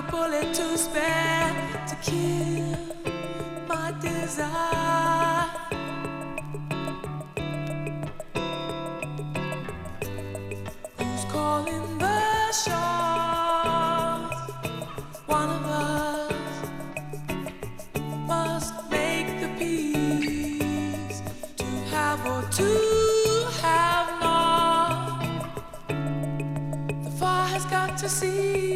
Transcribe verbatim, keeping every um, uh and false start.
bullet to spare to kill my desire. Who's calling the shots? One of us must make the peace to have or to have not. The fire has got to see.